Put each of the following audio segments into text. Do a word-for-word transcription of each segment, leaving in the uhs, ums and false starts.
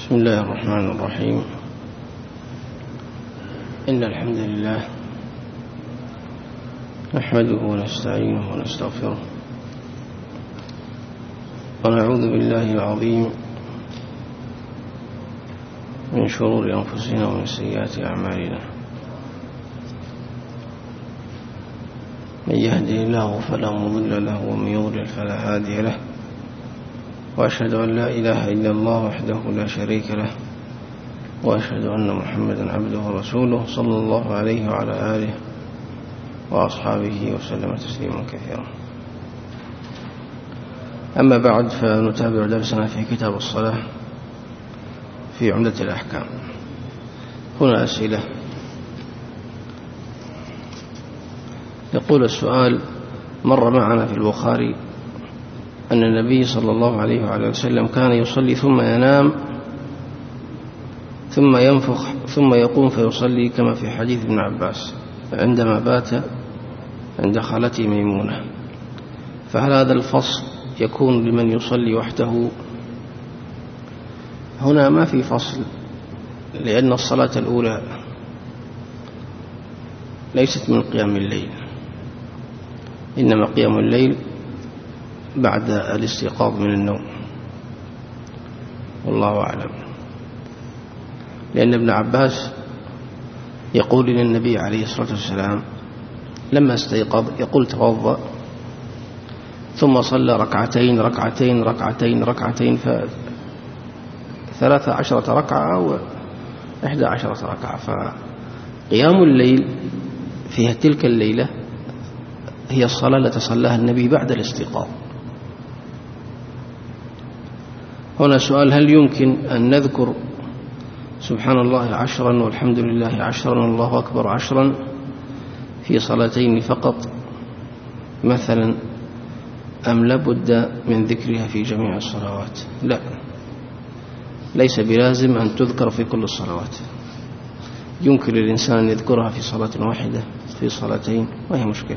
بسم الله الرحمن الرحيم. إن الحمد لله نحمده ونستعينه ونستغفره ونعوذ بالله العظيم من شرور أنفسنا ومن سيئات أعمالنا. من يهده الله فلا مضل له ومن يضلل فلا هادي له، وأشهد أن لا إله إلا الله وحده لا شريك له، وأشهد أن محمدا عبده ورسوله صلى الله عليه وعلى آله وأصحابه وسلم تسليما كثيرا. أما بعد، فنتابع درسنا في كتاب الصلاة في عمدة الأحكام. هنا أسئلة. يقول السؤال: مر معنا في البخاري أن النبي صلى الله عليه وعلى وسلم كان يصلي ثم ينام ثم ينفخ ثم يقوم فيصلي، كما في حديث ابن عباس عندما بات عند خالته ميمونة. فهل هذا الفصل يكون لمن يصلي وحده؟ هنا ما في فصل، لأن الصلاة الأولى ليست من قيام الليل، إنما قيام الليل بعد الاستيقاظ من النوم، والله أعلم. لأن ابن عباس يقول للنبي عليه الصلاة والسلام لما استيقظ يقول: توضأ، ثم صلى ركعتين ركعتين ركعتين ركعتين فثلاث عشرة ركعة أو إحدى عشرة ركعة. فقيام الليل فيها تلك الليلة هي الصلاة التي صلاها النبي بعد الاستيقاظ. هنا سؤال: هل يمكن أن نذكر سبحان الله عشرا والحمد لله عشرا والله أكبر عشرا في صلاتين فقط مثلا، أم لابد من ذكرها في جميع الصلوات؟ لا، ليس بلازم أن تذكر في كل الصلوات. يمكن للإنسان أن يذكرها في صلاة واحدة، في صلاتين، ما هي مشكلة.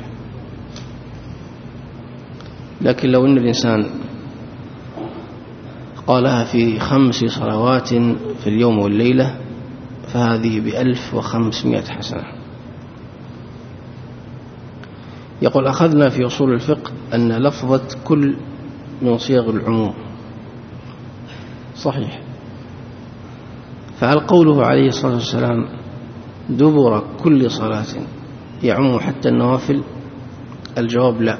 لكن لو أن الإنسان قالها في خمس صلوات في اليوم والليلة فهذه بألف وخمسمائة حسنة. يقول: أخذنا في أصول الفقه أن لفظة كل من صيغ العموم. صحيح. فهل قوله عليه الصلاة والسلام دبر كل صلاة يعم حتى النوافل؟ الجواب: لا،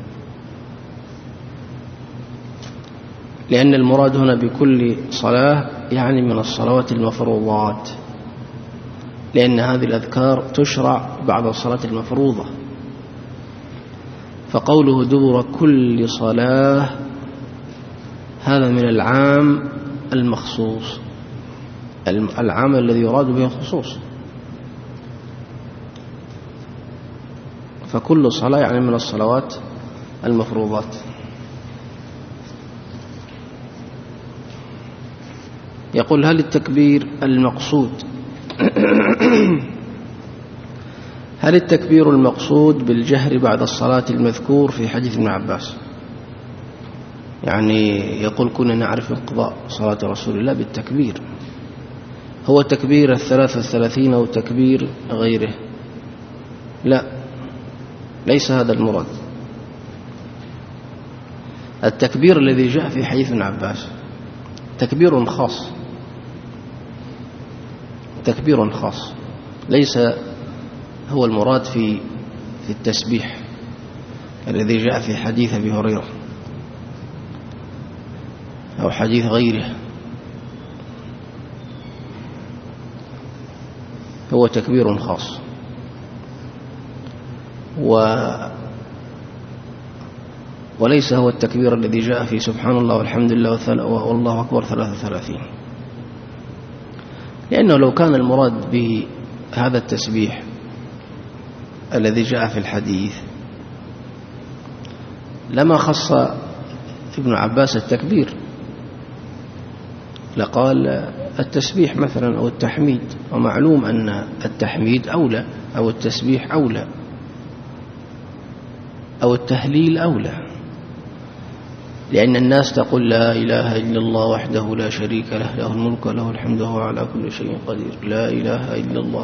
لأن المراد هنا بكل صلاة يعني من الصلوات المفروضات، لأن هذه الأذكار تشرع بعد الصلاة المفروضة. فقوله دبر كل صلاة هذا من العام المخصوص، العام الذي يراد به الخصوص. فكل صلاة يعني من الصلوات المفروضات. يقول: هل التكبير المقصود هل التكبير المقصود بالجهر بعد الصلاة المذكور في حديث ابن عباس؟ يعني يقول: كنا نعرف انقضاء صلاة رسول الله بالتكبير، هو تكبير الثلاث والثلاثين أو تكبير غيره؟ لا، ليس هذا المراد. التكبير الذي جاء في حديث ابن عباس تكبير خاص، تكبير خاص، ليس هو المراد في في التسبيح الذي جاء في حديث أبي هريرة أو حديث غيره. هو تكبير خاص، و وليس هو التكبير الذي جاء في سبحان الله والحمد لله والله أكبر ثلاثة وثلاثين. لأنه لو كان المراد به هذا التسبيح الذي جاء في الحديث لما خص ابن عباس التكبير، لقال التسبيح مثلا أو التحميد، ومعلوم أن التحميد أولى أو التسبيح أولى أو التهليل أولى. لأن الناس تقول لا إله إلا الله وحده لا شريك له له الملك وله الحمد وهو على كل شيء قدير لا إله إلا الله.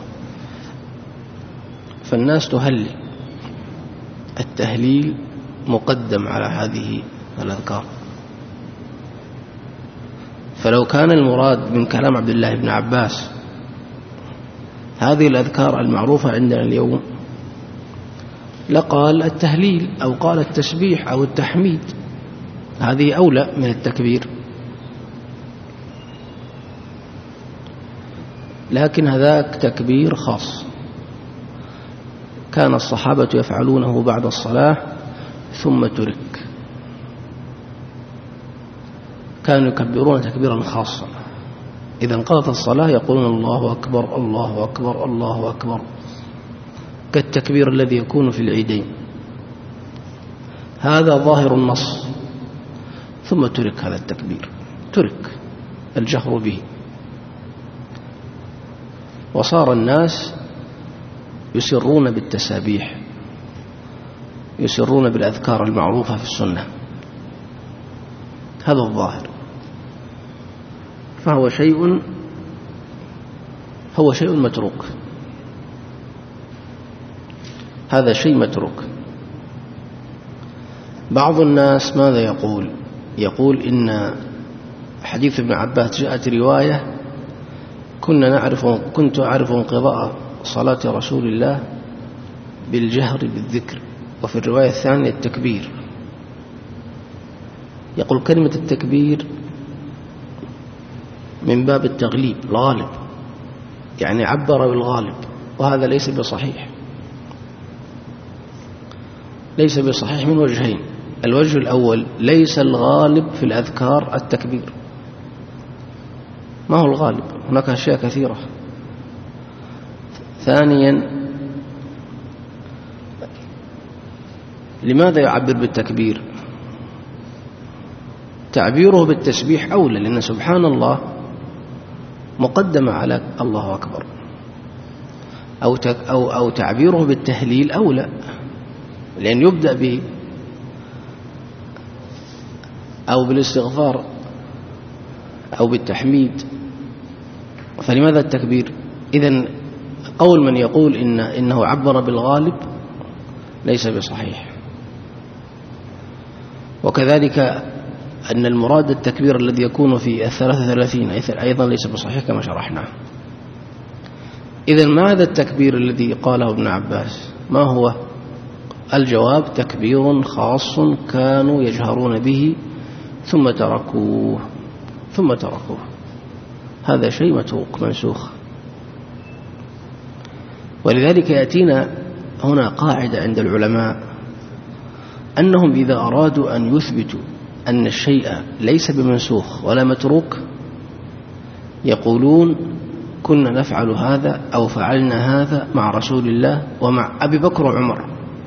فالناس تهلل، التهليل مقدم على هذه الأذكار. فلو كان المراد من كلام عبد الله بن عباس هذه الأذكار المعروفة عندنا اليوم لقال التهليل أو قال التسبيح أو التحميد، هذه أولى من التكبير. لكن هذاك تكبير خاص كان الصحابة يفعلونه بعد الصلاة ثم ترك، كانوا يكبرون تكبيرا خاصا، إذا انقضت الصلاة يقولون الله أكبر الله أكبر الله أكبر، كالتكبير الذي يكون في العيدين. هذا ظاهر النص، ثم ترك هذا التكبير، ترك الجهر به، وصار الناس يسرون بالتسابيح، يسرون بالأذكار المعروفة في السنة، هذا الظاهر. فهو شيء هو شيء متروك، هذا شيء متروك. بعض الناس ماذا يقول؟ يقول إن حديث ابن عباس جاءت رواية كنا نعرف كنت أعرف انقضاء صلاة رسول الله بالجهر بالذكر، وفي الرواية الثانية التكبير. يقول كلمة التكبير من باب التغليب الغالب، يعني عبر بالغالب، وهذا ليس بصحيح، ليس بصحيح من وجهين. الوجه الأول ليس الغالب في الأذكار التكبير، ما هو الغالب، هناك أشياء كثيرة. ثانيا لماذا يعبر بالتكبير؟ تعبيره بالتسبيح أولى، لأن سبحان الله مقدمة على الله أكبر، أو أو أو تعبيره بالتهليل أولى، لأن يبدأ به أو بالاستغفار أو بالتحميد، فلماذا التكبير؟ إذن قول من يقول إن إنه عبر بالغالب ليس بصحيح. وكذلك أن المراد التكبير الذي يكون في الثلاثة ثلاثين أيضا ليس بصحيح كما شرحنا. إذن ماذا التكبير الذي قاله ابن عباس؟ ما هو الجواب؟ تكبير خاص كانوا يجهرون به ثم تركوه ثم تركوه هذا شيء متروك منسوخ. ولذلك يأتينا هنا قاعدة عند العلماء أنهم إذا أرادوا أن يثبتوا أن الشيء ليس بمنسوخ ولا متروك يقولون كنا نفعل هذا أو فعلنا هذا مع رسول الله ومع أبي بكر وعمر،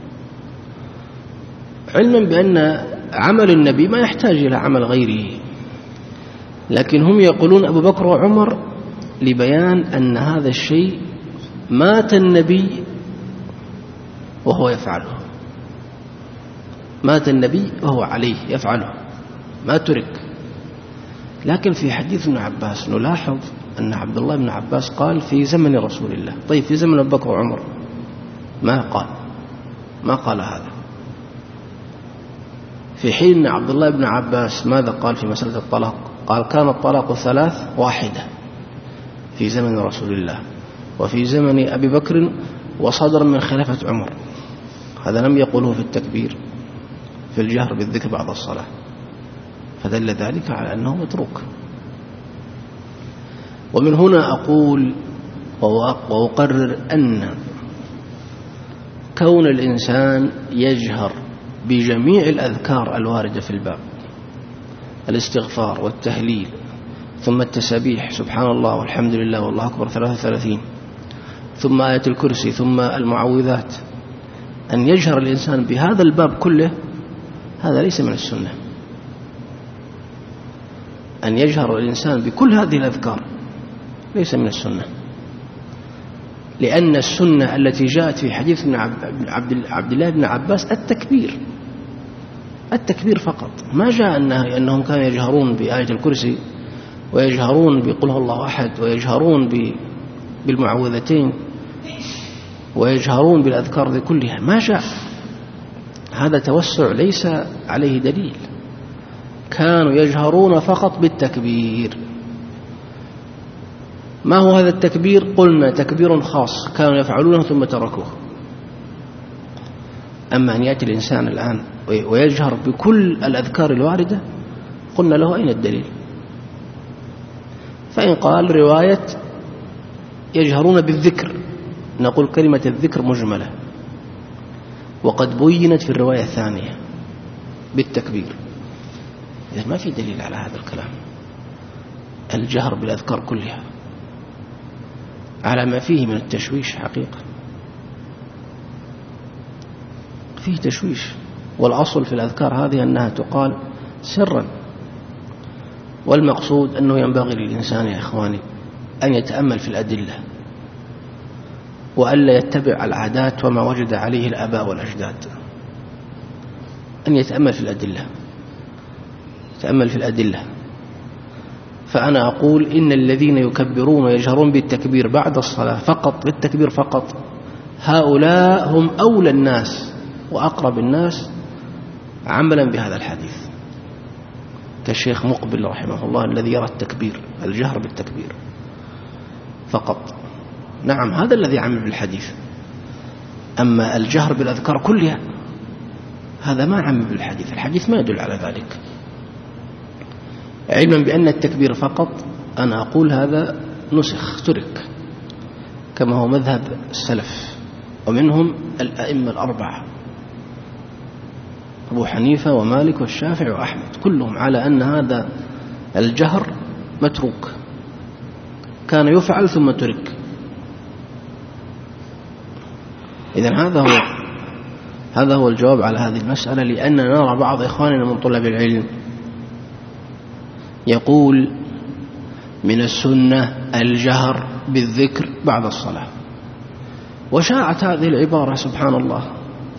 علما بأن عمل النبي ما يحتاج إلى عمل غيره، لكن هم يقولون أبو بكر وعمر لبيان أن هذا الشيء مات النبي وهو يفعله، مات النبي وهو عليه يفعله ما ترك. لكن في حديث ابن عباس نلاحظ أن عبد الله بن عباس قال في زمن رسول الله، طيب في زمن أبو بكر وعمر ما قال ما قال هذا، في حين عبد الله بن عباس ماذا قال في مسألة الطلاق؟ قال كان الطلاق ثلاث واحدة في زمن رسول الله وفي زمن أبي بكر وصدر من خلافة عمر، هذا لم يقوله في التكبير في الجهر بالذكر بعد الصلاة، فدل ذلك على أنه متروك. ومن هنا أقول وأقرر أن كون الإنسان يجهر بجميع الأذكار الواردة في الباب، الاستغفار والتهليل ثم التسبيح سبحان الله والحمد لله والله أكبر ثلاثة وثلاثين ثم آية الكرسي ثم المعوذات، أن يجهر الإنسان بهذا الباب كله هذا ليس من السنة. أن يجهر الإنسان بكل هذه الأذكار ليس من السنة، لأن السنة التي جاءت في حديث عبد الله بن عباس التكبير، التكبير فقط. ما جاء أنه أنهم كانوا يجهرون بآية الكرسي ويجهرون بقل هو الله أحد ويجهرون بالمعوذتين ويجهرون بالأذكار ذي كلها، ما جاء. هذا توسع ليس عليه دليل. كانوا يجهرون فقط بالتكبير. ما هو هذا التكبير؟ قلنا تكبير خاص كانوا يفعلونه ثم تركوه. أما أن يأتي الإنسان الآن ويجهر بكل الأذكار الواردة، قلنا له أين الدليل؟ فإن قال رواية يجهرون بالذكر، نقول كلمة الذكر مجملة وقد بينت في الرواية الثانية بالتكبير. إذا ما في دليل على هذا الكلام، الجهر بالأذكار كلها على ما فيه من التشويش. حقيقة فيه تشويش، والأصل في الأذكار هذه أنها تقال سرا، والمقصود أنه ينبغي للإنسان يا إخواني أن يتأمل في الأدلة وألا يتبع العادات وما وجد عليه الآباء والأجداد. أن يتأمل في الأدلة، يتأمل في الأدلة. فأنا أقول إن الذين يكبرون ويجهرون بالتكبير بعد الصلاة فقط، بالتكبير فقط، هؤلاء هم أولى الناس وأقرب الناس عملا بهذا الحديث، كالشيخ مقبل رحمه الله الذي يرى التكبير، الجهر بالتكبير فقط. نعم، هذا الذي عمل بالحديث. أما الجهر بالأذكار كلها هذا ما عمل بالحديث، الحديث ما يدل على ذلك. علما بأن التكبير فقط، أنا أقول هذا نسخ، ترك، كما هو مذهب السلف، ومنهم الأئمة الأربعة أبو حنيفة ومالك والشافعي وأحمد، كلهم على أن هذا الجهر متروك، كان يفعل ثم ترك. إذن هذا هو هذا هو الجواب على هذه المسألة. لأننا نرى بعض إخواننا من طلاب العلم يقول من السنة الجهر بالذكر بعد الصلاة، وشاعت هذه العبارة سبحان الله،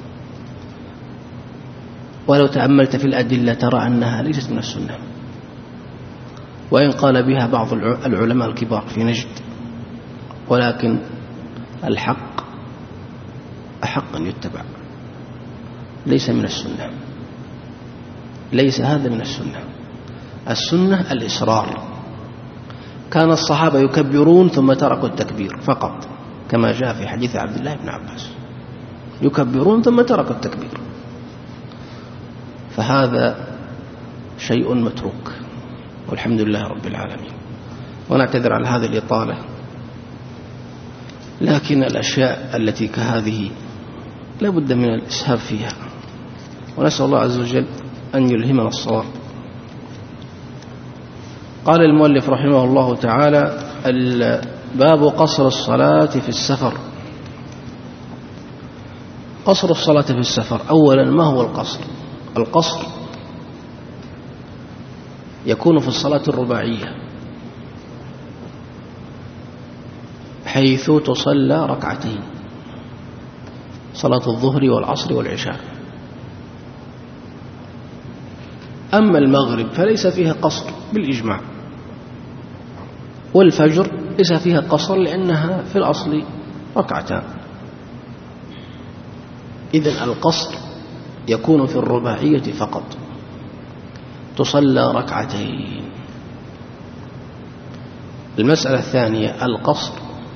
ولو تأملت في الأدلة ترى أنها ليست من السنة، وإن قال بها بعض العلماء الكبار في نجد، ولكن الحق أحق أن يتبع، ليس من السنة، ليس هذا من السنة. السنة الإصرار. كان الصحابة يكبرون ثم تركوا التكبير فقط، كما جاء في حديث عبد الله بن عباس، يكبرون ثم تركوا التكبير، فهذا شيء متروك، والحمد لله رب العالمين. ونعتذر على هذه الإطالة، لكن الأشياء التي كهذه لا بد من الإسهاب فيها، ونسأل الله عز وجل أن يلهمنا الصواب. قال المؤلف رحمه الله تعالى: باب قصر الصلاة في السفر. قصر الصلاة في السفر. أولا، ما هو القصر؟ القصر يكون في الصلاة الرباعية، حيث تصلى ركعتين، صلاة الظهر والعصر والعشاء. أما المغرب فليس فيها قصر بالإجماع، والفجر ليس فيها قصر لأنها في الأصل ركعتان. إذن القصر يكون في الرباعية فقط، تصلى ركعتين. المسألة الثانية، القصر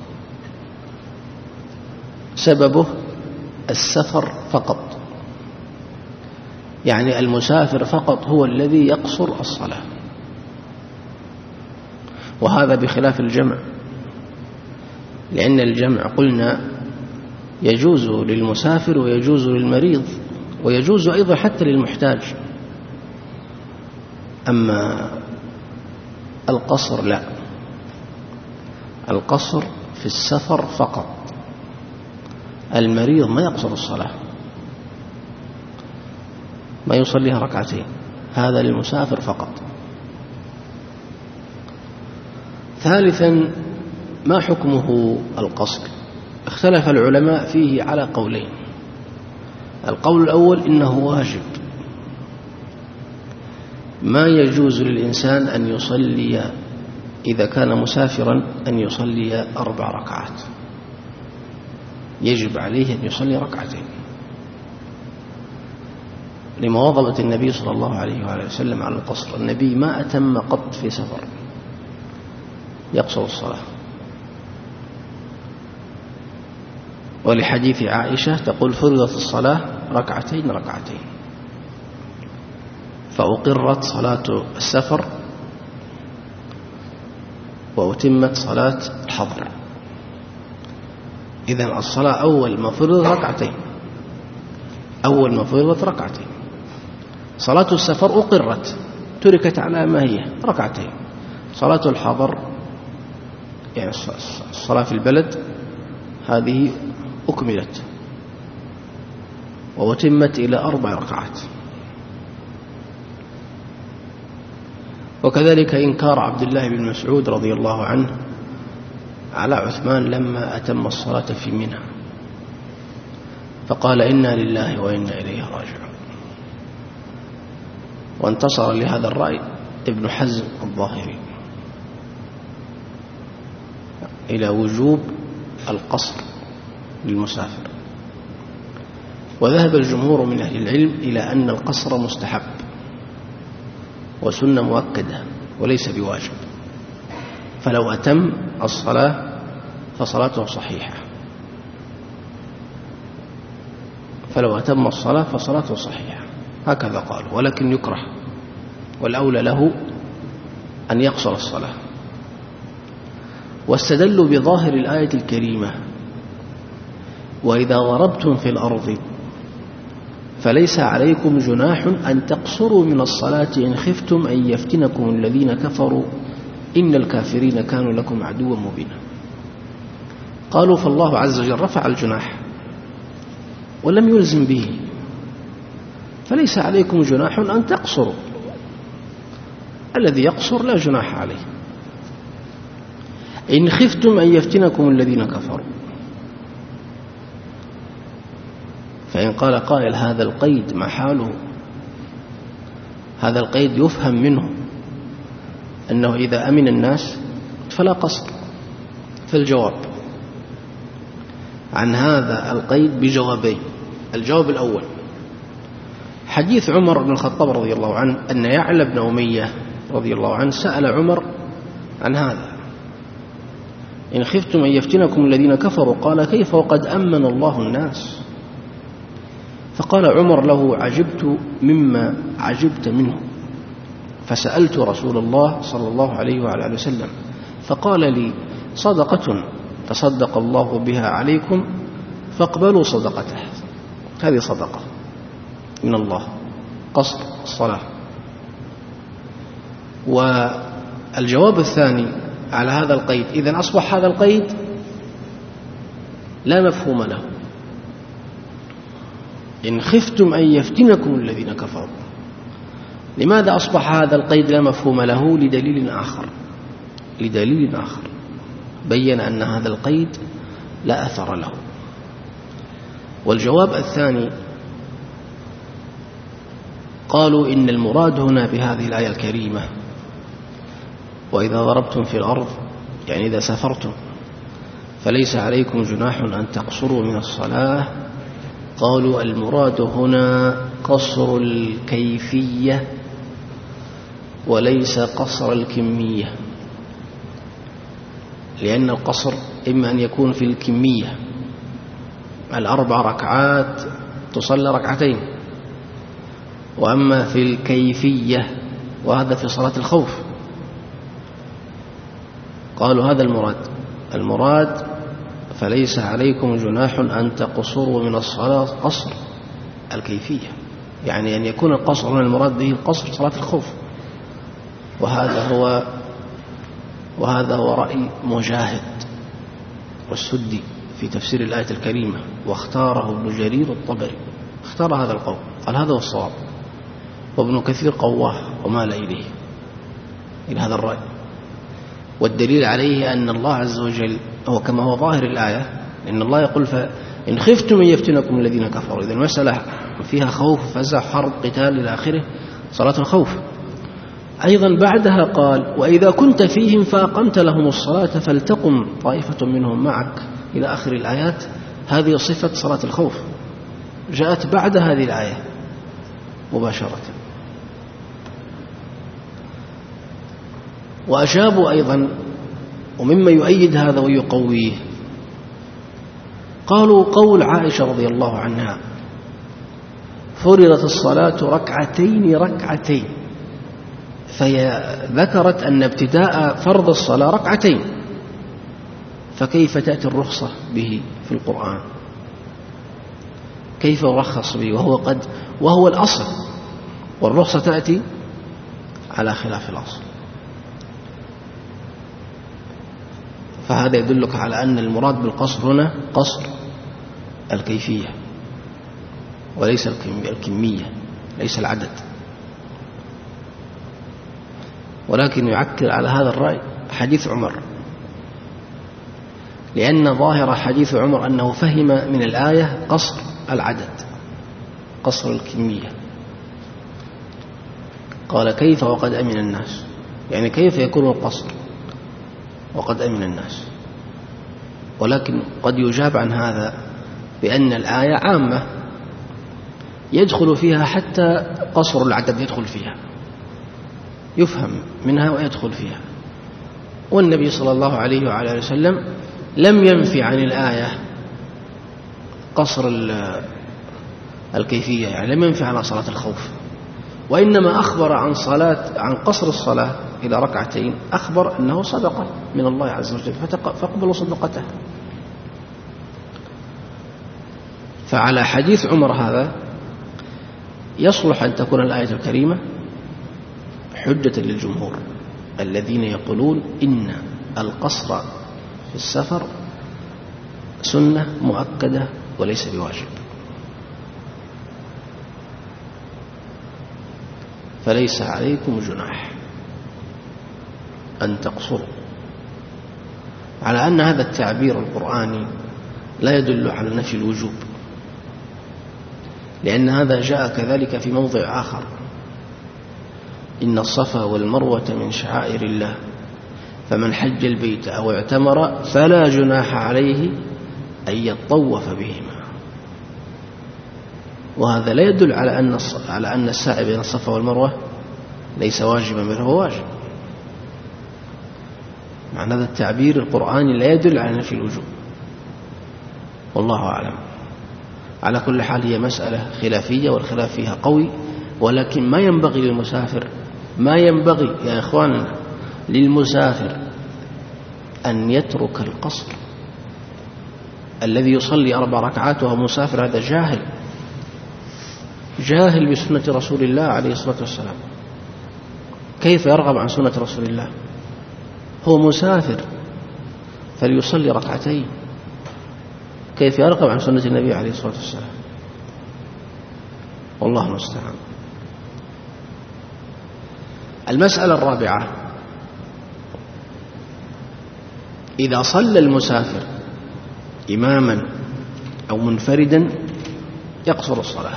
سببه السفر فقط، يعني المسافر فقط هو الذي يقصر الصلاة، وهذا بخلاف الجمع، لأن الجمع قلنا يجوز للمسافر ويجوز للمريض ويجوز أيضا حتى للمحتاج. أما القصر لا، القصر في السفر فقط. المريض ما يقصر الصلاة، ما يصليها ركعتين، هذا للمسافر فقط. ثالثا، ما حكمه القصر؟ اختلف العلماء فيه على قولين. القول الأول إنه واجب، ما يجوز للإنسان أن يصلي إذا كان مسافرا أن يصلي أربع ركعات، يجب عليه أن يصلي ركعتين لمواظبة النبي صلى الله عليه وآله وسلم على القصر. النبي ما أتم قط في سفر يقصر الصلاة. ولحديث عائشة تقول فرضت الصلاة ركعتين ركعتين، فأقرت صلاة السفر وأتمت صلاة الحضر. إذن الصلاة أول ما فرضت ركعتين، أول ما فرضت ركعتين. صلاة السفر أقرت تركت على ما هي ركعتين. صلاة الحضر يعني الصلاة في البلد هذه أكملت وأتمت إلى أربع ركعات. وكذلك إنكار عبد الله بن مسعود رضي الله عنه على عثمان لما أتم الصلاة في منى فقال إنا لله وإنا إليه راجعون. وانتصر لهذا الرأي ابن حزم الظاهري إلى وجوب القصر للمسافر. وذهب الجمهور من أهل العلم إلى أن القصر مستحب وسنة مؤكدة وليس بواجب، فلو أتم الصلاة فصلاته صحيحة، فلو أتم الصلاة فصلاته صحيحة، هكذا قال. ولكن يكره والأولى له أن يقصر الصلاة. واستدلوا بظاهر الآية الكريمة وإذا ضربتم في الأرض فليس عليكم جناح أن تقصروا من الصلاة إن خفتم أن يفتنكم الذين كفروا إن الكافرين كانوا لكم عدوا مبينا. قالوا فالله عز وجل رفع الجناح ولم يلزم به، فليس عليكم جناح أن تقصروا، الذي يقصر لا جناح عليه إن خفتم أن يفتنكم الذين كفروا. فإن قال قائل هذا القيد ما حاله؟ هذا القيد يفهم منه أنه إذا أمن الناس فلا قصر. فالجواب عن هذا القيد بجوابين. الجواب الأول حديث عمر بن الخطاب رضي الله عنه أن يعلى بن أمية رضي الله عنه سأل عمر عن هذا إن خفتم أن يفتنكم الذين كفروا، قال كيف وقد أمن الله الناس؟ فقال عمر له عجبت مما عجبت منه، فسألت رسول الله صلى الله عليه وعلى آله وسلم فقال لي صدقة تصدق الله بها عليكم فاقبلوا صدقته. هذه صدقة من الله، قصر الصلاة. والجواب الثاني على هذا القيد إذن أصبح هذا القيد لا مفهوم له. إن خفتم أن يفتنكم الذين كفروا، لماذا أصبح هذا القيد لا مفهوم له؟ لدليل آخر لدليل آخر بين أن هذا القيد لا أثر له. والجواب الثاني قالوا إن المراد هنا بهذه الآية الكريمة وإذا ضربتم في الأرض يعني إذا سافرتم فليس عليكم جناح أن تقصروا من الصلاة. قالوا المراد هنا قصر الكيفية وليس قصر الكمية، لأن القصر إما أن يكون في الكمية الأربع ركعات تصلى ركعتين، وأما في الكيفية وهذا في صلاة الخوف. قالوا هذا المراد المراد فليس عليكم جناح أن تقصروا من الصلاة قصر الكيفية، يعني أن يكون القصر من المراد به القصر صلاة الخوف. وهذا هو وهذا هو رأي مجاهد والسدي في تفسير الآية الكريمة، واختاره ابن جرير الطبري، اختار هذا القول، قال هذا هو الصواب. وابن كثير قواه ومال إليه إلى هذا الرأي. والدليل عليه أن الله عز وجل هو كما هو ظاهر الآية، إن الله يقول فإن خفتم أن يفتنكم الذين كفروا. إذا المسألة فيها خوف، فزع، حرب، قتال إلى آخره، صلاة الخوف. أيضا بعدها قال وإذا كنت فيهم فأقمت لهم الصلاة فلتقم طائفة منهم معك إلى آخر الآيات. هذه صفة صلاة الخوف جاءت بعد هذه الآية مباشرة. وأجابوا أيضا ومما يؤيد هذا ويقويه قالوا قول عائشة رضي الله عنها فرضت الصلاة ركعتين ركعتين، فهي ذكرت أن ابتداء فرض الصلاة ركعتين، فكيف تأتي الرخصة به في القرآن؟ كيف يرخص به وهو قد وهو الأصل، والرخصة تأتي على خلاف الأصل. فهذا يدلك على أن المراد بالقصر هنا قصر الكيفية وليس الكمية، ليس العدد. ولكن يعكر على هذا الرأي حديث عمر، لأن ظاهر حديث عمر أنه فهم من الآية قصر العدد، قصر الكمية. قال كيف وقد أمن الناس، يعني كيف يكون القصر وقد أمن الناس؟ ولكن قد يجاب عن هذا بأن الآية عامة يدخل فيها حتى قصر العدد، يدخل فيها، يفهم منها ويدخل فيها. والنبي صلى الله عليه وعلى وسلم لم ينفي عن الآية قصر الكيفية، يعني لم ينفي عن صلاة الخوف، وإنما أخبر عن صلاة عن قصر الصلاة إلى ركعتين، أخبر أنه صدقة من الله عز وجل فاقبلوا صدقته. فعلى حديث عمر هذا يصلح أن تكون الآية الكريمة حجة للجمهور الذين يقولون إن القصر في السفر سنة مؤكدة وليس بواجب، فليس عليكم جناح أن تقصروا، على أن هذا التعبير القرآني لا يدل على نفي الوجوب، لأن هذا جاء كذلك في موضع آخر: إن الصفا والمروة من شعائر الله فمن حج البيت أو اعتمر فلا جناح عليه أن يطوف بهما. وهذا لا يدل على أن على أن السعي بين الصفا والمروة ليس واجبا بل هو واجب. معنى هذا التعبير القرآني لا يدل على نفي الوجوب، والله أعلم. على كل حال هي مسألة خلافية والخلاف فيها قوي، ولكن ما ينبغي للمسافر ما ينبغي يا إخواننا للمسافر أن يترك القصر. الذي يصلي أربع ركعات وهو مسافر هذا جاهل جاهل بسنة رسول الله عليه الصلاة والسلام. كيف يرغب عن سنة رسول الله؟ هو مسافر فليصلي ركعتين، كيف يرغب عن سنة النبي عليه الصلاة والسلام؟ والله المستعان. المسألة الرابعة: إذا صلى المسافر إماما أو منفردا يقصر الصلاة،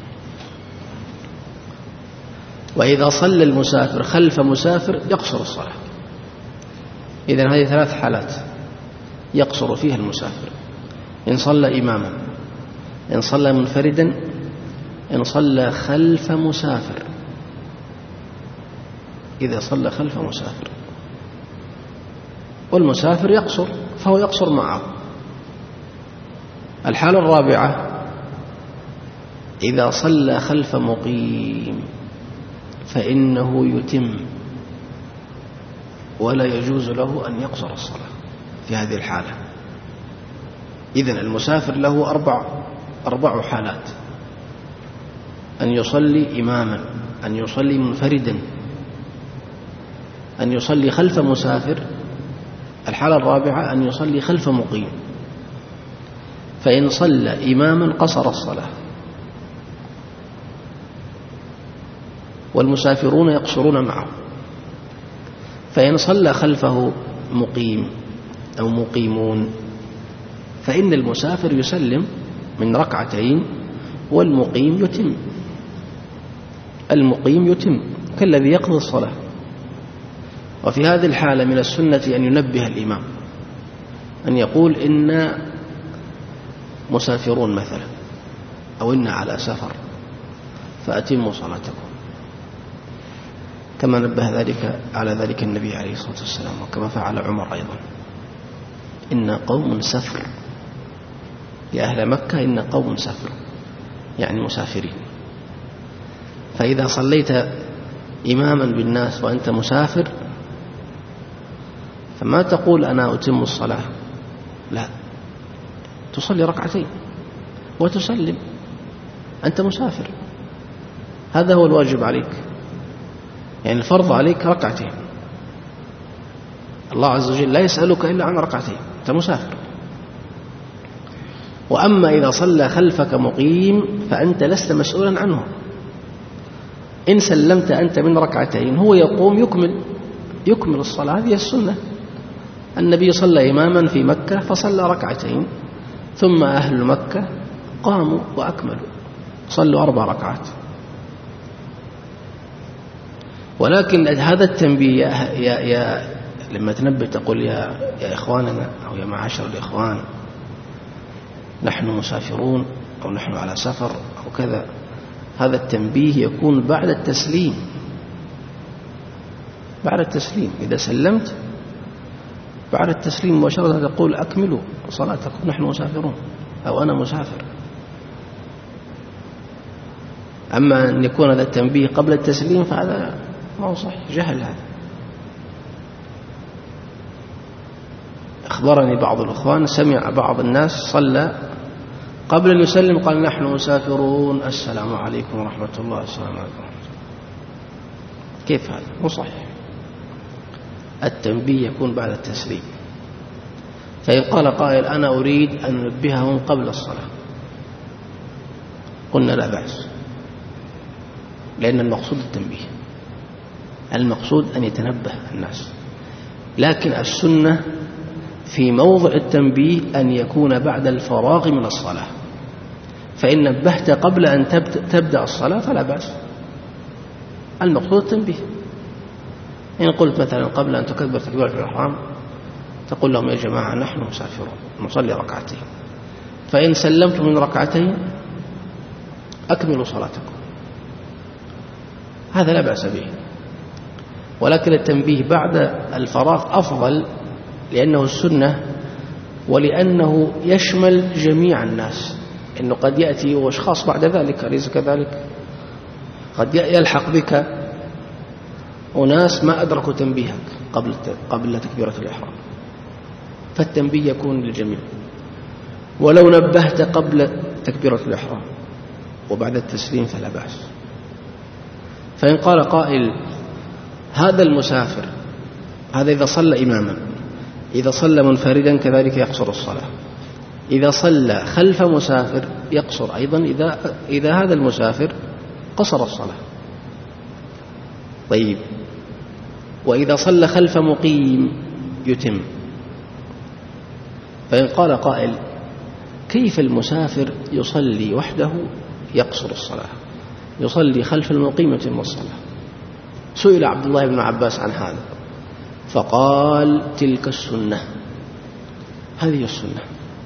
وإذا صلى المسافر خلف مسافر يقصر الصلاة. إذن هذه ثلاث حالات يقصر فيها المسافر: إن صلى إماما، إن صلى منفردا، إن صلى خلف مسافر. إذا صلى خلف مسافر والمسافر يقصر فهو يقصر معه. الحالة الرابعة: إذا صلى خلف مقيم فإنه يتم ولا يجوز له أن يقصر الصلاة في هذه الحالة. إذن المسافر له أربع أربع حالات: أن يصلي إماما، أن يصلي منفردا، أن يصلي خلف مسافر، الحالة الرابعة أن يصلي خلف مقيم. فإن صلى إماما قصر الصلاة، والمسافرون يقصرون معه. فإن صلى خلفه مقيم أو مقيمون فإن المسافر يسلم من ركعتين والمقيم يتم. المقيم يتم كالذي يقضي الصلاة وفي هذه الحالة من السنة أن ينبه الإمام، أن يقول إن مسافرون مثلا، أو إن على سفر فأتموا صلاتكم، كما نبه ذلك على ذلك النبي عليه الصلاة والسلام، وكما فعل عمر أيضا. إن قوم سفر، يا أهل مكة إن قوم سفر، يعني مسافرين. فإذا صليت إماما بالناس وأنت مسافر فما تقول أنا أتم الصلاة، لا، تصلي ركعتين وتسلم، أنت مسافر، هذا هو الواجب عليك، يعني الفرض عليك ركعتين، الله عز وجل لا يسألك إلا عن ركعتين، أنت مسافر. وأما إذا صلى خلفك مقيم فأنت لست مسؤولا عنه، إن سلمت أنت من ركعتين هو يقوم يكمل يكمل الصلاة، هذه السنة. النبي صلى إماما في مكة فصلى ركعتين، ثم أهل مكة قاموا وأكملوا، صلوا أربع ركعات. ولكن هذا التنبيه يا, يا, يا لما تنبه تقول يا, يا إخواننا أو يا معاشر الإخوان نحن مسافرون أو نحن على سفر أو كذا، هذا التنبيه يكون بعد التسليم، بعد التسليم إذا سلمت بعد التسليم مباشرة تقول أكملوا صلاتكم نحن مسافرون أو أنا مسافر. أما أن يكون هذا التنبيه قبل التسليم فهذا ما هو صحيح، جهل هذا. أخبرني بعض الأخوان سمع بعض الناس صلى قبل أن يسلم قال نحن مسافرون السلام عليكم ورحمة الله، السلام عليكم ورحمة الله. كيف هذا؟ مو صحيح، التنبيه يكون بعد التسليم. فإن قال قائل أنا أريد أن ننبههم قبل الصلاة، قلنا لا بأس، لأن المقصود التنبيه، المقصود أن يتنبه الناس. لكن السنة في موضع التنبيه أن يكون بعد الفراغ من الصلاة، فإن نبهت قبل أن تبدأ الصلاة فلا بأس، المقصود التنبيه. إن قلت مثلا قبل أن تكبر تكبيرة الإحرام تقول لهم يا جماعة نحن مسافرون نصلي ركعتين، فإن سلمت من ركعتين أكملوا صلاتكم، هذا لا بأس به. ولكن التنبيه بعد الفراغ أفضل، لأنه السنة ولأنه يشمل جميع الناس، إنه قد يأتي أشخاص بعد ذلك أليس كذلك؟ قد يلحق بك أناس ما أدركوا تنبيهك قبل قبل تكبيرة الإحرام، فالتنبيه يكون للجميع. ولو نبهت قبل تكبيرة الإحرام وبعد التسليم فلا بأس. فإن قال قائل هذا المسافر، هذا إذا صلى إماما، إذا صلى منفردا كذلك يقصر الصلاة، إذا صلى خلف مسافر يقصر أيضا، إذا, إذا هذا المسافر قصر الصلاة. طيب، وإذا صلى خلف مقيم يتم. فإن قال قائل كيف المسافر يصلي وحده يقصر الصلاة، يصلي خلف المقيم يتم الصلاة؟ سئل عبد الله بن عباس عن هذا فقال تلك السنة، هذه السنة.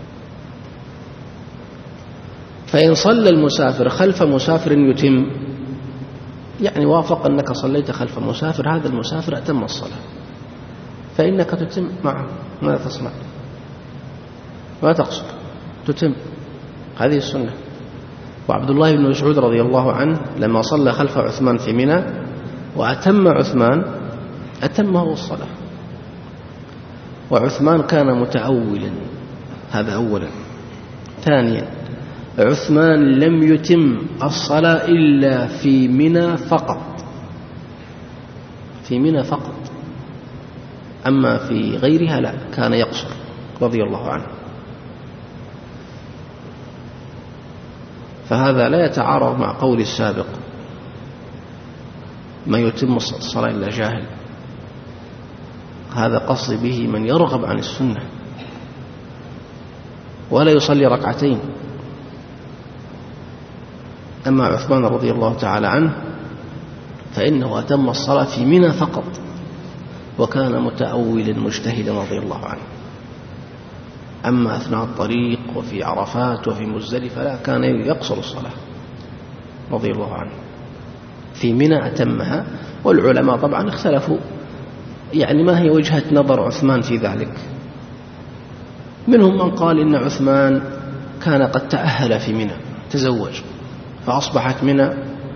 فإن صلى المسافر خلف مسافر يتم، يعني وافق أنك صليت خلف مسافر، هذا المسافر أتم الصلاة، فإنك تتم معه. ماذا تصنع؟ ما تقصر، تتم، هذه السنة. وعبد الله بن مسعود رضي الله عنه لما صلى خلف عثمان في منى وأتم عثمان أتمه الصلاة، وعثمان كان متأولا، هذا أولا. ثانيا عثمان لم يتم الصلاة إلا في منى فقط، في منى فقط، أما في غيرها لا، كان يقصر رضي الله عنه. فهذا لا يتعارض مع قول السابق ما يتم الصلاة إلا جاهل، هذا قصد به من يرغب عن السنة ولا يصلي ركعتين. أما عثمان رضي الله تعالى عنه فإنه أتم الصلاة في منى فقط، وكان متأولا مجتهدا رضي الله عنه. أما أثناء الطريق وفي عرفات وفي مزدلفة لا، كان يقصر الصلاة رضي الله عنه. في منى أتمها. والعلماء طبعا اختلفوا يعني ما هي وجهة نظر عثمان في ذلك. منهم من قال إن عثمان كان قد تأهل في منى، تزوج، فأصبحت منى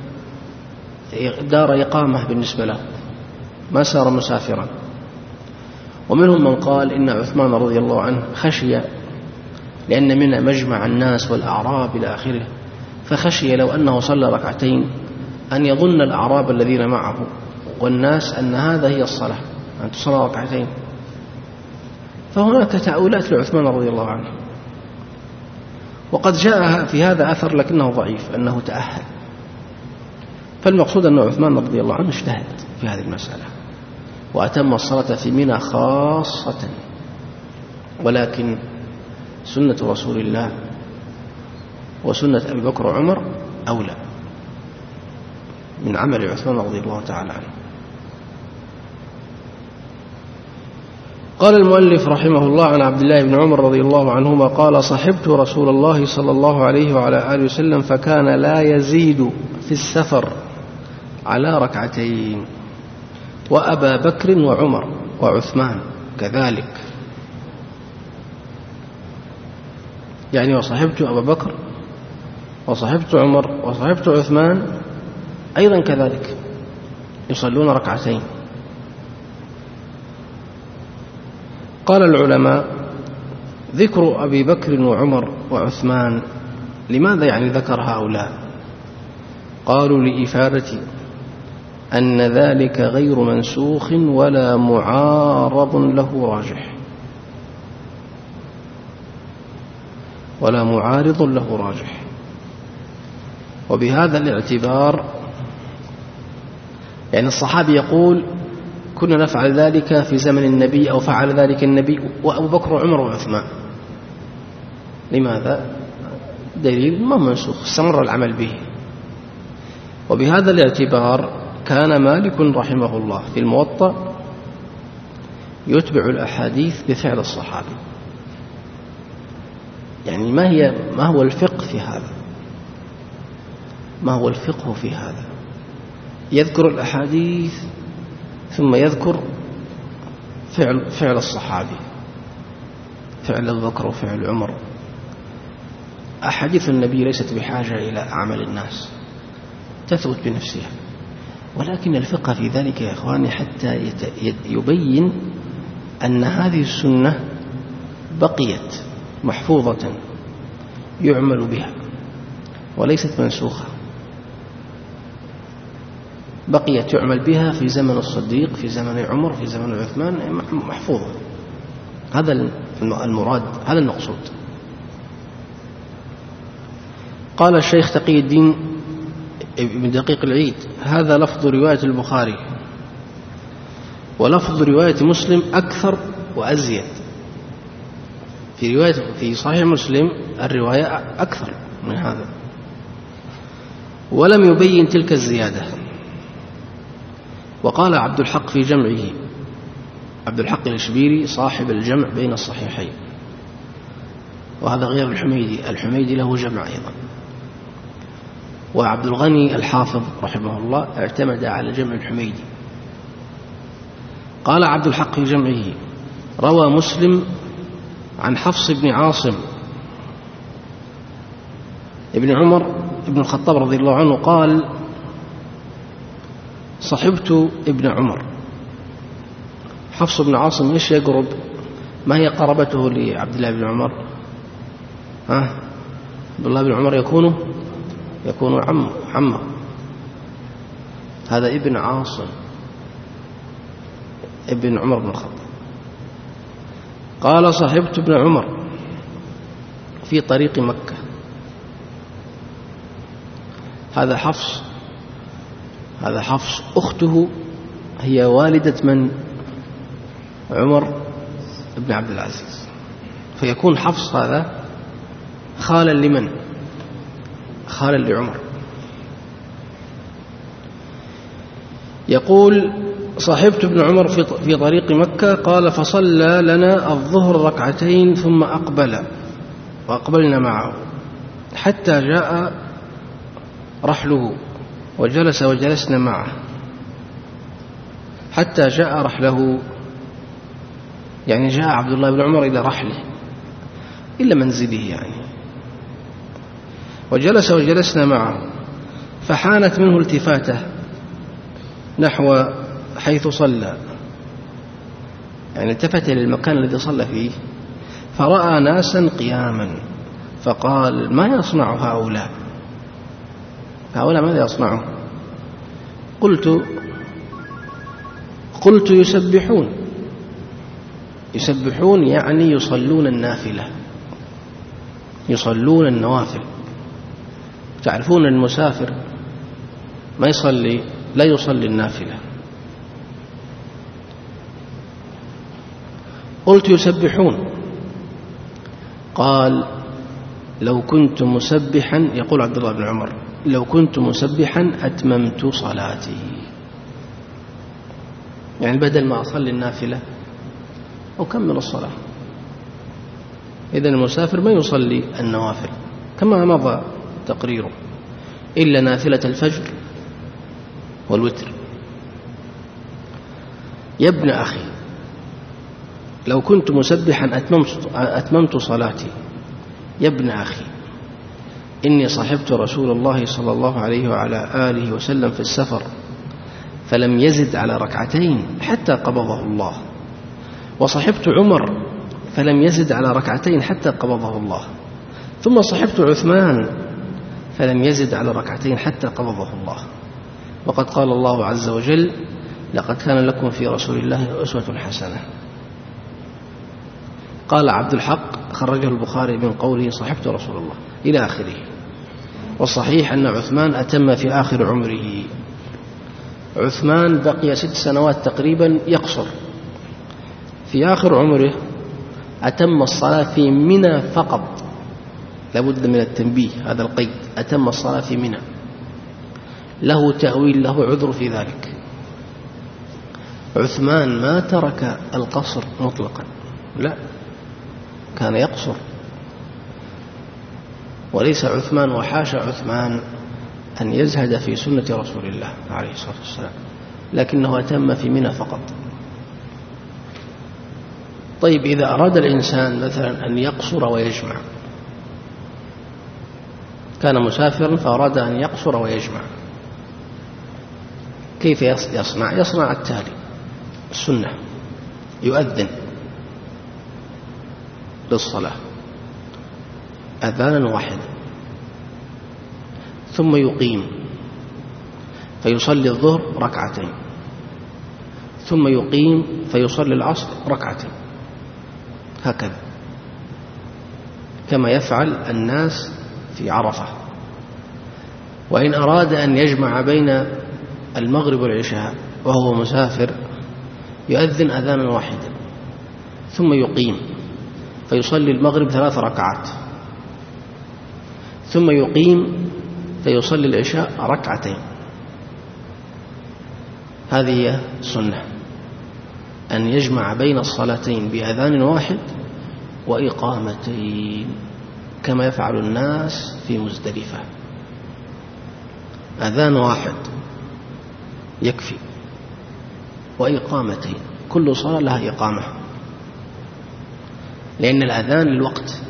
دار إقامة بالنسبة له، ما صار مسافرا. ومنهم من قال إن عثمان رضي الله عنه خشي، لأن منى مجمع الناس والأعراب إلى آخره، فخشي لو أنه صلى ركعتين أن يظن الأعراب الذين معه والناس أن هذا هي الصلاة، أن تصلى ركعتين. فهناك تأويلات لعثمان رضي الله عنه، وقد جاء في هذا أثر لكنه ضعيف أنه تأهل. فالمقصود أن عثمان رضي الله عنه اجتهد في هذه المسألة وأتم الصلاة في منى خاصة، ولكن سنة رسول الله وسنة أبي بكر وعمر أولى من عمل عثمان رضي الله تعالى عنه. قال المؤلف رحمه الله عن عبد الله بن عمر رضي الله عنهما قال: صحبت رسول الله صلى الله عليه وعلى آله وسلم فكان لا يزيد في السفر على ركعتين، وأبا بكر وعمر وعثمان كذلك. يعني وصحبت أبا بكر وصحبت عمر وصحبت عثمان أيضا كذلك يصلون ركعتين. قال العلماء: ذكر أبي بكر وعمر وعثمان لماذا يعني ذكر هؤلاء؟ قالوا: لإفادة أن ذلك غير منسوخ ولا معارض له راجح ولا معارض له راجح. وبهذا الاعتبار يعني الصحابي يقول: كنا نفعل ذلك في زمن النبي، أو فعل ذلك النبي وأبو بكر وعمر وعثمان. لماذا؟ دليل ما منسوخ، استمر العمل به. وبهذا الاعتبار كان مالك رحمه الله في الموطأ يتبع الأحاديث بفعل الصحابي. يعني ما هي ما هو الفقه في هذا؟ ما هو الفقه في هذا؟ يذكر الأحاديث ثم يذكر فعل فعل الصحابي، فعل أبو بكر وفعل عمر. أحاديث النبي ليست بحاجة إلى أعمال الناس، تثبت بنفسها. ولكن الفقه في ذلك يا إخواني حتى يبين أن هذه السنة بقيت محفوظة يعمل بها وليست منسوخة، بقيت يعمل بها في زمن الصديق، في زمن عمر، في زمن عثمان، محفوظة. هذا المراد، هذا المقصود. قال الشيخ تقي الدين ابن دقيق العيد: هذا لفظ رواية البخاري، ولفظ رواية مسلم أكثر وأزيد. في رواية في صحيح مسلم الرواية أكثر من هذا، ولم يبين تلك الزيادة. وقال عبد الحق في جمعه، عبد الحق الإشبيلي صاحب الجمع بين الصحيحين، وهذا غير الحميدي، الحميدي له جمع أيضا. وعبد الغني الحافظ رحمه الله اعتمد على جمع الحميدي. قال عبد الحق في جمعه: روى مسلم عن حفص بن عاصم ابن عمر ابن الخطاب رضي الله عنه قال: صحبت ابن عمر. حفص بن عاصم ايش يقرب؟ ما هي قربته لعبد الله بن عمر؟ ها؟ عبد الله بن عمر يكون يكون عم عمه، هذا ابن عاصم ابن عمر بن الخطاب. قال: صحبت ابن عمر في طريق مكة. هذا حفص هذا حفص أخته هي والدة من؟ عمر بن عبد العزيز. فيكون حفص هذا خالا لمن؟ خالا لعمر. يقول: صاحبت ابن عمر في طريق مكة قال فصلى لنا الظهر ركعتين ثم أقبل وأقبلنا معه حتى جاء رحله وجلس وجلسنا معه حتى جاء رحله، يعني جاء عبد الله بن عمر إلى رحله إلى منزله يعني، وجلس وجلسنا معه فحانت منه التفاته نحو حيث صلى، يعني التفت إلى المكان الذي صلى فيه فرأى ناسا قياما فقال ما يصنع هؤلاء هؤلاء ماذا يصنعون؟ قلت قلت يسبحون يسبحون يعني يصلون النافلة، يصلون النوافل. تعرفون المسافر ما يصلي لا يصلي النافلة. قلت يسبحون، قال لو كنت مسبحا، يقول عبد الله بن عمر لو كنت مسبحا أتممت صلاتي، يعني بدل ما أصلي النافلة أكمل الصلاة. إذن المسافر ما يصلي النوافل كما مضى تقريره إلا نافلة الفجر والوتر. يا ابن أخي لو كنت مسبحا أتممت, أتممت صلاتي. يا ابن أخي إني صحبت رسول الله صلى الله عليه وعلى آله وسلم في السفر فلم يزد على ركعتين حتى قبضه الله، وصحبت عمر فلم يزد على ركعتين حتى قبضه الله، ثم صحبت عثمان فلم يزد على ركعتين حتى قبضه الله. وقد قال الله عز وجل لقد كان لكم في رسول الله أسوة حسنة. قال عبد الحق خرجه البخاري من قوله صحبت رسول الله إلى آخره. والصحيح أن عثمان أتم في آخر عمره. عثمان بقي ست سنوات تقريبا يقصر، في آخر عمره أتم الصلاة في منى فقط، لابد من التنبيه هذا القيد، أتم الصلاة في منى. له تأويل، له عذر في ذلك. عثمان ما ترك القصر مطلقا، لا، كان يقصر. وليس عثمان وحاشا عثمان أن يزهد في سنة رسول الله عليه الصلاة والسلام، لكنه أتم في منى فقط. طيب إذا أراد الإنسان مثلا أن يقصر ويجمع، كان مسافرا فأراد أن يقصر ويجمع، كيف يصنع؟ يصنع التالي: السنة، يؤذن للصلاة أذانا واحدا، ثم يقيم فيصلي الظهر ركعتين، ثم يقيم فيصلي العصر ركعتين، هكذا كما يفعل الناس في عرفة. وإن أراد أن يجمع بين المغرب والعشاء وهو مسافر يؤذن أذانا واحدا، ثم يقيم فيصلي المغرب ثلاث ركعات، ثم يقيم فيصلي العشاء ركعتين. هذه هي السنة، أن يجمع بين الصلاتين بأذان واحد وإقامتين كما يفعل الناس في مزدلفة. أذان واحد يكفي، وإقامتين، كل صلاة لها إقامة، لأن الأذان للوقت،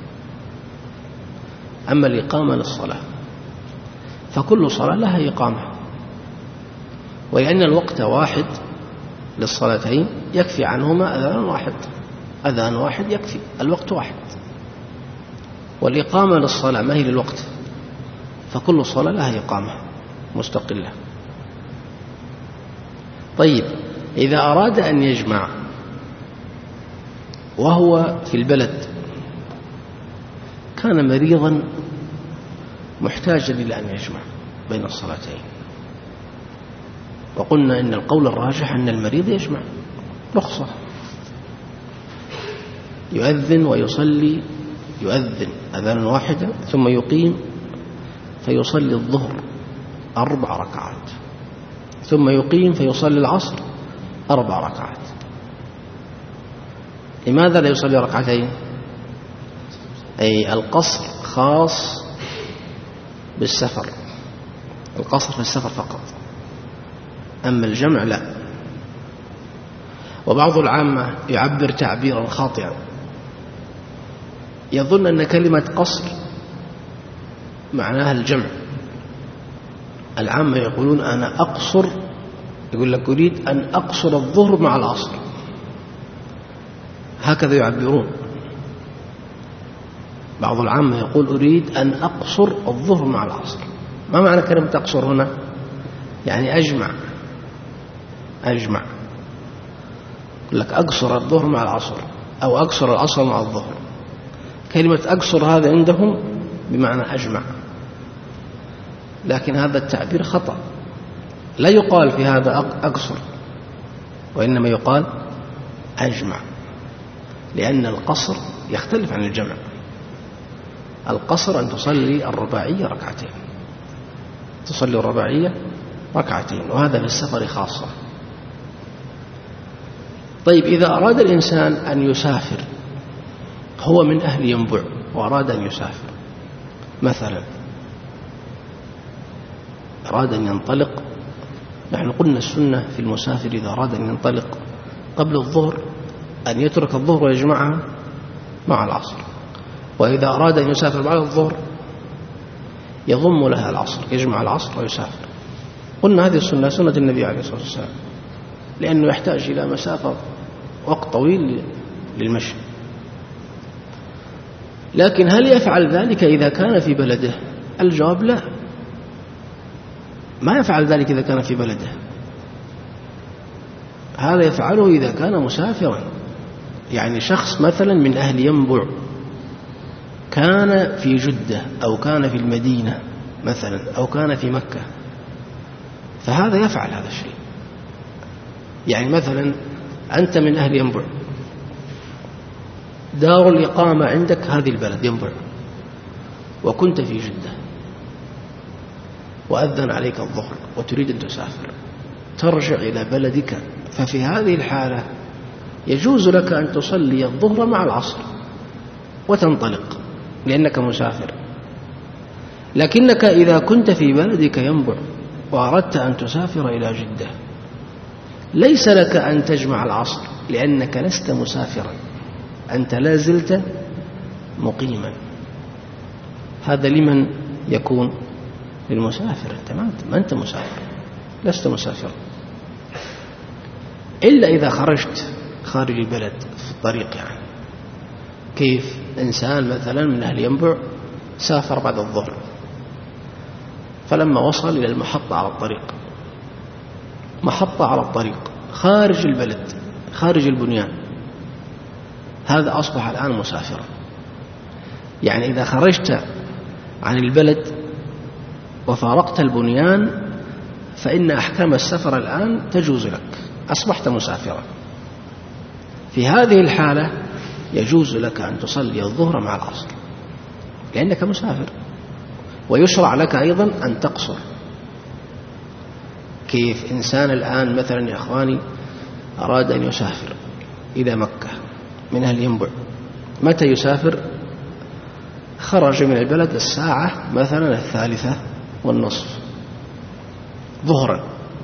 أما الإقامة للصلاة، فكل صلاة لها إقامة. ولأن الوقت واحد للصلاتين يكفي عنهما أذان واحد، أذان واحد يكفي، الوقت واحد. والإقامة للصلاة ما هي للوقت، فكل صلاة لها إقامة مستقلة. طيب إذا أراد أن يجمع وهو في البلد، كان مريضا محتاجا إلى أن يجمع بين الصلاتين، وقلنا إن القول الراجح أن المريض يجمع، رخصة، يؤذن ويصلي، يؤذن أذانا واحدا ثم يقيم فيصلي الظهر أربع ركعات، ثم يقيم فيصلي العصر أربع ركعات. لماذا لا يصلي ركعتين؟ أي القصر خاص بالسفر، القصر في السفر فقط، أما الجمع لا. وبعض العامة يعبر تعبيرا خاطئا، يظن أن كلمة قصر معناها الجمع. العامة يقولون أنا أقصر، يقول لك أريد أن أقصر الظهر مع العصر، هكذا يعبرون. بعض العامة يقول أريد أن أقصر الظهر مع العصر. ما معنى كلمة أقصر هنا؟ يعني أجمع، أجمع، يقول لك أقصر الظهر مع العصر أو أقصر العصر مع الظهر. كلمة أقصر هذا عندهم بمعنى أجمع، لكن هذا التعبير خطأ. لا يقال في هذا أقصر، وإنما يقال أجمع، لأن القصر يختلف عن الجمع. القصر أن تصلي الرباعية ركعتين، تصلي الرباعية ركعتين، وهذا في السفر خاصة. طيب إذا أراد الإنسان أن يسافر، هو من أهل ينبع وأراد أن يسافر، مثلا أراد أن ينطلق، نحن قلنا السنة في المسافر إذا أراد أن ينطلق قبل الظهر أن يترك الظهر ويجمعها مع العصر، وإذا أراد أن يسافر بعد الظهر يضم لها العصر، يجمع العصر ويسافر. قلنا هذه السنة سنة النبي عليه الصلاة والسلام، لأنه يحتاج إلى مسافة وقت طويل للمشي. لكن هل يفعل ذلك إذا كان في بلده؟ الجواب لا، ما يفعل ذلك إذا كان في بلده، هذا يفعله إذا كان مسافرا. يعني شخص مثلا من أهل ينبع كان في جدة أو كان في المدينة مثلا أو كان في مكة، فهذا يفعل هذا الشيء. يعني مثلا أنت من أهل ينبع، دار الإقامة عندك هذه البلد ينبع، وكنت في جدة وأذن عليك الظهر وتريد أن تسافر، ترجع إلى بلدك، ففي هذه الحالة يجوز لك أن تصلي الظهر مع العصر وتنطلق لأنك مسافر. لكنك إذا كنت في بلدك ينبع وأردت أن تسافر إلى جدة، ليس لك أن تجمع العصر لأنك لست مسافرا، أنت لا زلت مقيما. هذا لمن يكون؟ للمسافر. أنت ما أنت مسافر، لست مسافرا، إلا إذا خرجت خارج البلد في الطريق. يعني كيف؟ إنسان مثلا من أهل ينبع سافر بعد الظهر، فلما وصل إلى المحطة على الطريق، محطة على الطريق خارج البلد خارج البنيان، هذا أصبح الآن مسافرا. يعني إذا خرجت عن البلد وفارقت البنيان فإن أحكام السفر الآن تجوز لك، أصبحت مسافرا. في هذه الحالة يجوز لك أن تصلي الظهر مع العصر لأنك مسافر، ويشرع لك أيضا أن تقصر. كيف؟ إنسان الآن مثلا يا أخواني أراد أن يسافر إلى مكة من أهل ينبع، متى يسافر؟ خرج من البلد الساعة مثلا الثالثة والنصف ظهرا،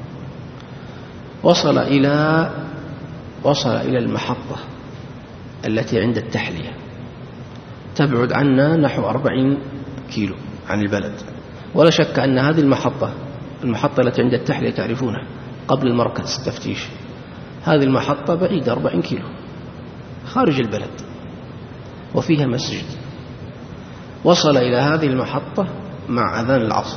وصل إلى وصل إلى المحطة التي عند التحلية، تبعد عنا نحو أربعين كيلو عن البلد. ولا شك أن هذه المحطة المحطة التي عند التحلية تعرفونها قبل المركز التفتيش، هذه المحطة بعيدة أربعين كيلو خارج البلد وفيها مسجد. وصل إلى هذه المحطة مع أذان العصر،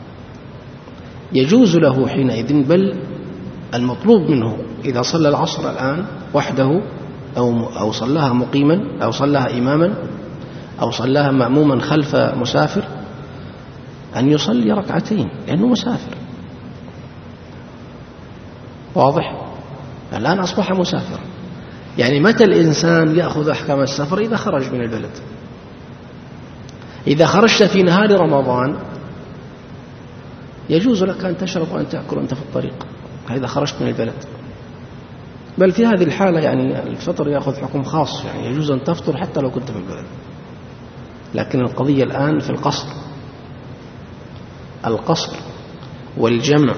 يجوز له حينئذ، بل المطلوب منه إذا صلى العصر الآن وحده أو أو صلاها مقيما أو صلاها إماما أو صلاها مأموما خلف مسافر، أن يصلي ركعتين لأنه مسافر. واضح؟ الآن أصبح مسافر. يعني متى الإنسان يأخذ أحكام السفر؟ إذا خرج من البلد. إذا خرجت في نهار رمضان يجوز لك أن تشرب وأن تأكل وأنت في الطريق، إذا خرجت من البلد. بل في هذه الحالة يعني الفطر يأخذ حكم خاص، يعني يجوز أن تفطر حتى لو كنت في البلد. لكن القضية الآن في القصر، القصر والجمع،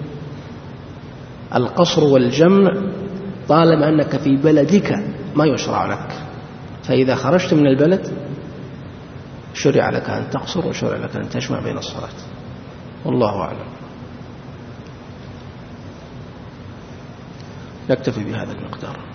القصر والجمع طالما أنك في بلدك ما يشرع لك، فإذا خرجت من البلد شرع لك أن تقصر وشرع لك أن تجمع بين الصلاة. والله أعلم. نكتفي بهذا المقدار.